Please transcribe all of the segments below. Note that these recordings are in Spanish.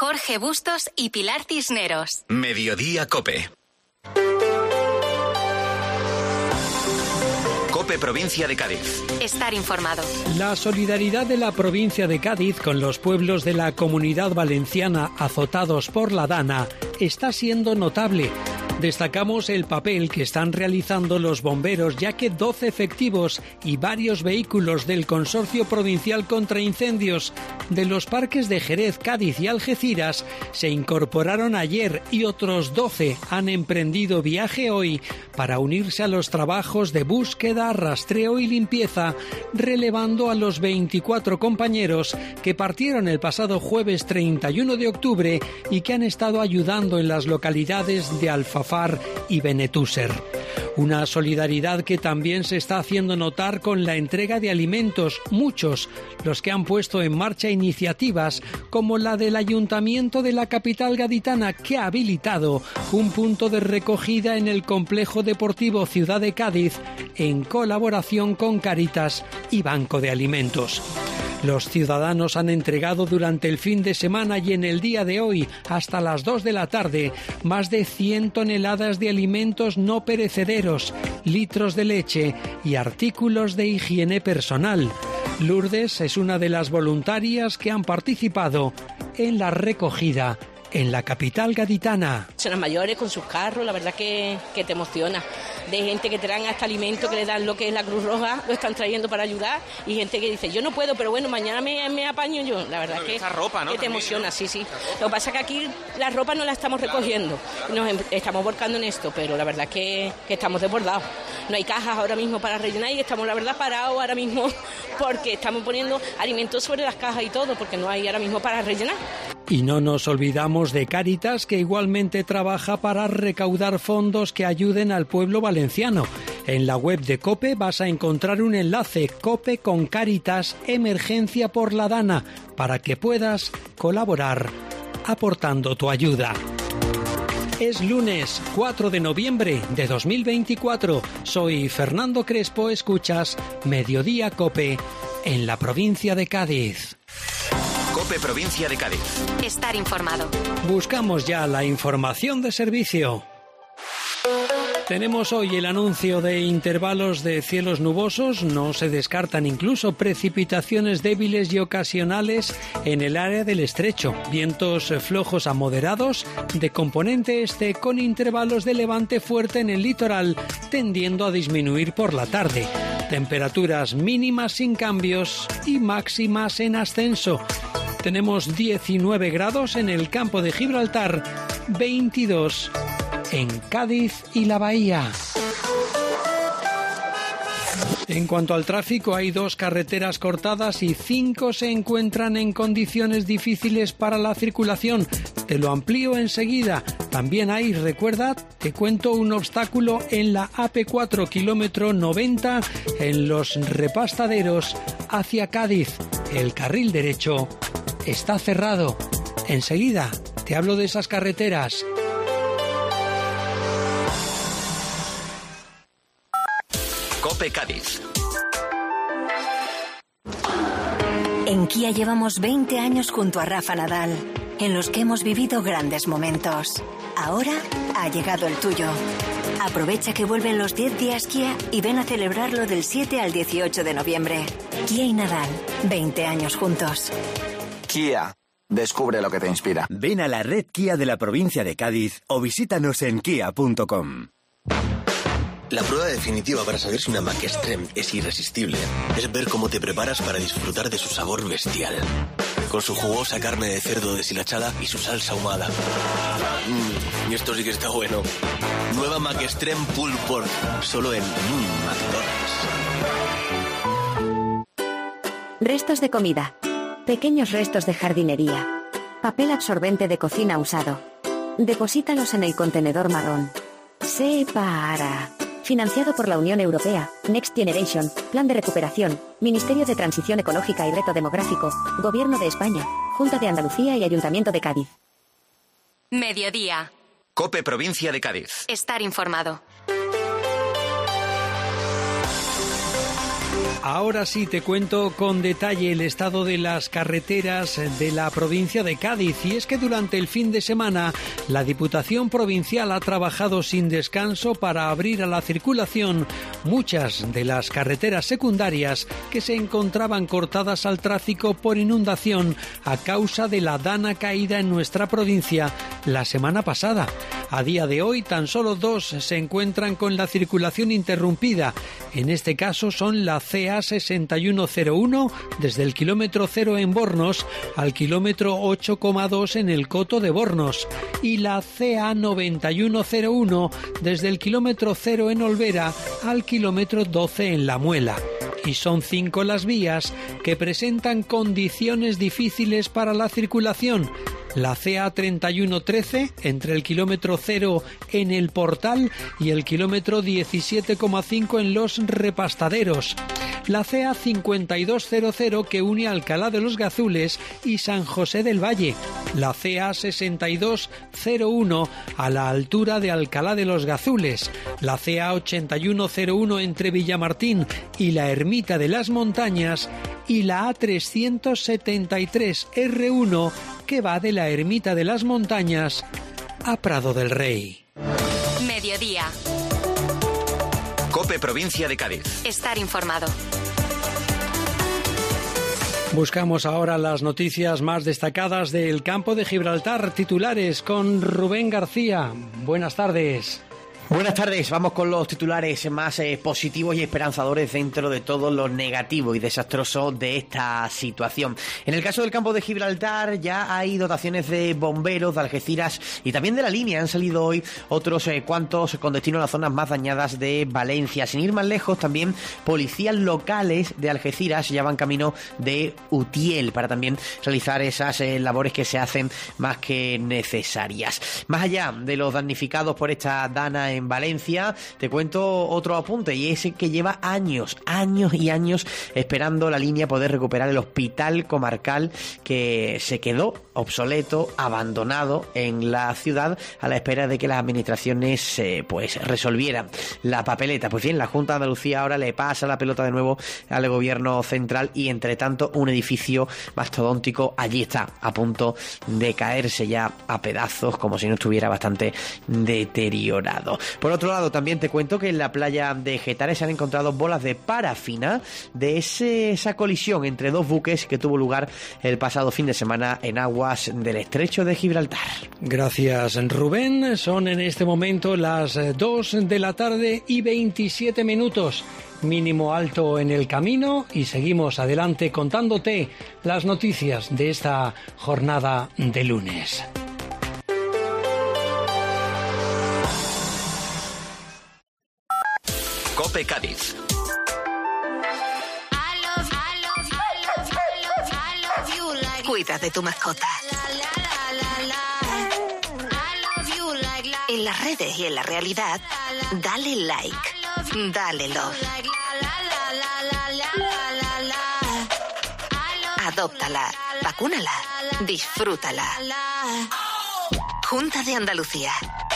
Jorge Bustos y Pilar Cisneros. Mediodía COPE. COPE Provincia de Cádiz. Estar informado. La solidaridad de la provincia de Cádiz con los pueblos de la Comunidad Valenciana azotados por la Dana está siendo notable. Destacamos el papel que están realizando los bomberos, ya que 12 efectivos y varios vehículos del Consorcio Provincial contra Incendios de los parques de Jerez, Cádiz y Algeciras se incorporaron ayer y otros 12 han emprendido viaje hoy para unirse a los trabajos de búsqueda, rastreo y limpieza, relevando a los 24 compañeros que partieron el pasado jueves 31 de octubre y que han estado ayudando en las localidades de Alfafar y Benetúser. Una solidaridad que también se está haciendo notar con la entrega de alimentos, muchos los que han puesto en marcha iniciativas como la del Ayuntamiento de la capital gaditana, que ha habilitado un punto de recogida en el complejo deportivo Ciudad de Cádiz en colaboración con Cáritas y Banco de Alimentos. Los ciudadanos han entregado durante el fin de semana y en el día de hoy, hasta las 2 de la tarde, más de 100 toneladas de alimentos no perecederos, litros de leche y artículos de higiene personal. Lourdes es una de las voluntarias que han participado en la recogida en la capital gaditana. Personas mayores con sus carros, la verdad que te emociona. De gente que traen hasta alimento, que le dan lo que es la Cruz Roja, lo están trayendo para ayudar, y gente que dice, yo no puedo, pero bueno, mañana me apaño yo. La verdad que, ropa, ¿no? Que te emociona, sí. Lo que pasa es que aquí la ropa no la estamos recogiendo, nos estamos volcando en esto, pero la verdad que estamos desbordados. No hay cajas ahora mismo para rellenar y estamos, la verdad, parados ahora mismo porque estamos poniendo alimentos sobre las cajas y todo, porque no hay ahora mismo para rellenar. Y no nos olvidamos de Cáritas, que igualmente trabaja para recaudar fondos que ayuden al pueblo valenciano. En la web de COPE vas a encontrar un enlace COPE con Cáritas Emergencia por la Dana para que puedas colaborar aportando tu ayuda. Es lunes 4 de noviembre de 2024. Soy Fernando Crespo, escuchas Mediodía COPE en la provincia de Cádiz. COPE Provincia de Cádiz. Estar informado. Buscamos ya la información de servicio. Tenemos hoy el anuncio de intervalos de cielos nubosos, no se descartan incluso precipitaciones débiles y ocasionales en el área del estrecho, vientos flojos a moderados de componente este con intervalos de levante fuerte en el litoral, tendiendo a disminuir por la tarde. Temperaturas mínimas sin cambios y máximas en ascenso. Tenemos 19 grados en el campo de Gibraltar, 22 en Cádiz y la Bahía. En cuanto al tráfico, hay 2 carreteras cortadas y 5 se encuentran en condiciones difíciles para la circulación. Te lo amplío enseguida. También hay, recuerda, te cuento un obstáculo en la AP4 kilómetro 90 en los repastaderos hacia Cádiz. El carril derecho está cerrado. Enseguida te hablo de esas carreteras. COPE Cádiz. En Kia llevamos 20 años junto a Rafa Nadal, en los que hemos vivido grandes momentos. Ahora ha llegado el tuyo. Aprovecha que vuelven los 10 días Kia y ven a celebrarlo del 7 al 18 de noviembre. Kia y Nadal, 20 años juntos. Kia, descubre lo que te inspira. Ven a la red Kia de la provincia de Cádiz o visítanos en kia.com. La prueba definitiva para saber si una Mac Extreme es irresistible es ver cómo te preparas para disfrutar de su sabor bestial. Con su jugosa carne de cerdo deshilachada y su salsa ahumada. Y esto sí que está bueno. Nueva Mac Extreme Pulled Pork, solo en McDonald's. Restos de comida. Pequeños restos de jardinería. Papel absorbente de cocina usado. Deposítalos en el contenedor marrón. Separa. Financiado por la Unión Europea, Next Generation, Plan de Recuperación, Ministerio de Transición Ecológica y Reto Demográfico, Gobierno de España, Junta de Andalucía y Ayuntamiento de Cádiz. Mediodía. COPE Provincia de Cádiz. Estar informado. Ahora sí te cuento con detalle el estado de las carreteras de la provincia de Cádiz, y es que durante el fin de semana la Diputación Provincial ha trabajado sin descanso para abrir a la circulación muchas de las carreteras secundarias que se encontraban cortadas al tráfico por inundación a causa de la dana caída en nuestra provincia la semana pasada. A día de hoy tan solo 2 se encuentran con la circulación interrumpida. En este caso son la CA 6101 desde el kilómetro 0 en Bornos al kilómetro 8,2 en el Coto de Bornos y la CA 9101 desde el kilómetro 0 en Olvera al kilómetro 12 en La Muela. Y son 5 las vías que presentan condiciones difíciles para la circulación. La CA 3113 entre el kilómetro 0 en el Portal y el kilómetro 17,5 en Los Repastaderos. La CA 5200 que une Alcalá de los Gazules y San José del Valle. La CA 6201 a la altura de Alcalá de los Gazules. La CA 8101 entre Villamartín y la Ermita de las Montañas. Y la A373 R1 que va de la Ermita de las Montañas a Prado del Rey. Mediodía. COPE Provincia de Cádiz. Estar informado. Buscamos ahora las noticias más destacadas del campo de Gibraltar. Titulares con Rubén García. Buenas tardes. Buenas tardes, vamos con los titulares más positivos y esperanzadores dentro de todo lo negativo y desastroso de esta situación. En el caso del campo de Gibraltar ya hay dotaciones de bomberos, de Algeciras y también de la línea. Han salido hoy otros cuantos con destino a las zonas más dañadas de Valencia. Sin ir más lejos, también policías locales de Algeciras ya van camino de Utiel para también realizar esas labores que se hacen más que necesarias. Más allá de los damnificados por esta dana en Valencia, te cuento otro apunte, y es que lleva años y años esperando la línea poder recuperar el hospital comarcal que se quedó obsoleto, abandonado en la ciudad a la espera de que las administraciones pues resolvieran la papeleta. Pues bien, la Junta de Andalucía ahora le pasa la pelota de nuevo al gobierno central y entre tanto un edificio mastodóntico allí está a punto de caerse ya a pedazos, como si no estuviera bastante deteriorado. Por otro lado, también te cuento que en la playa de Getares se han encontrado bolas de parafina de esa colisión entre 2 buques que tuvo lugar el pasado fin de semana en aguas del estrecho de Gibraltar. Gracias, Rubén. Son en este momento las 2 de la tarde y 27 minutos. Mínimo alto en el camino y seguimos adelante contándote las noticias de esta jornada de lunes. COPE Cádiz. Cuida de tu mascota. En las redes y en la realidad, dale like, dale love. Adóptala, vacúnala, disfrútala. Junta de Andalucía.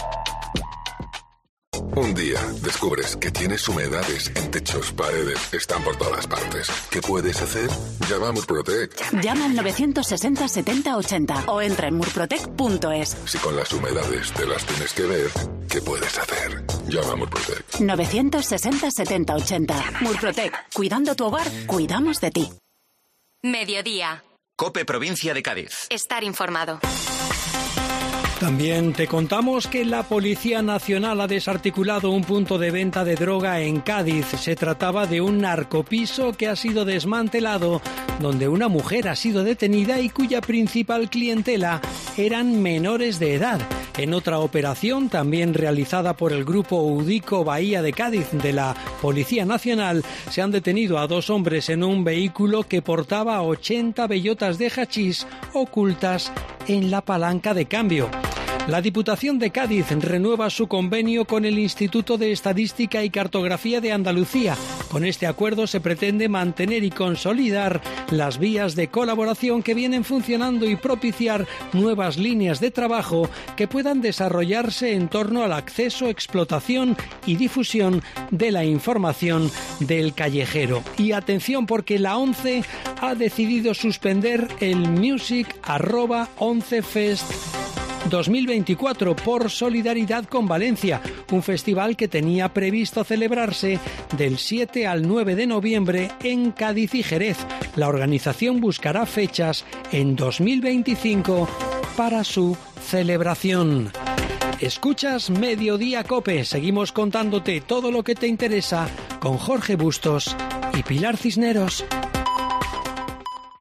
Un día descubres que tienes humedades en techos, paredes, están por todas partes. ¿Qué puedes hacer? Llama a Murprotec. Llama al 960 70 80 o entra en murprotec.es. Si con las humedades te las tienes que ver, ¿qué puedes hacer? Llama a Murprotec. 960 70 80. Murprotec. Cuidando tu hogar, cuidamos de ti. Mediodía. COPE Provincia de Cádiz. Estar informado. También te contamos que la Policía Nacional ha desarticulado un punto de venta de droga en Cádiz. Se trataba de un narcopiso que ha sido desmantelado, donde una mujer ha sido detenida y cuya principal clientela eran menores de edad. En otra operación, también realizada por el grupo Udico Bahía de Cádiz de la Policía Nacional, se han detenido a 2 hombres en un vehículo que portaba 80 bellotas de hachís ocultas en la palanca de cambio. La Diputación de Cádiz renueva su convenio con el Instituto de Estadística y Cartografía de Andalucía. Con este acuerdo se pretende mantener y consolidar las vías de colaboración que vienen funcionando y propiciar nuevas líneas de trabajo que puedan desarrollarse en torno al acceso, explotación y difusión de la información del callejero. Y atención, porque la ONCE ha decidido suspender el Music@ONCEfest 2024 por solidaridad con Valencia, un festival que tenía previsto celebrarse del 7 al 9 de noviembre en Cádiz y Jerez. La organización buscará fechas en 2025 para su celebración. Escuchas Mediodía COPE. Seguimos contándote todo lo que te interesa con Jorge Bustos y Pilar Cisneros.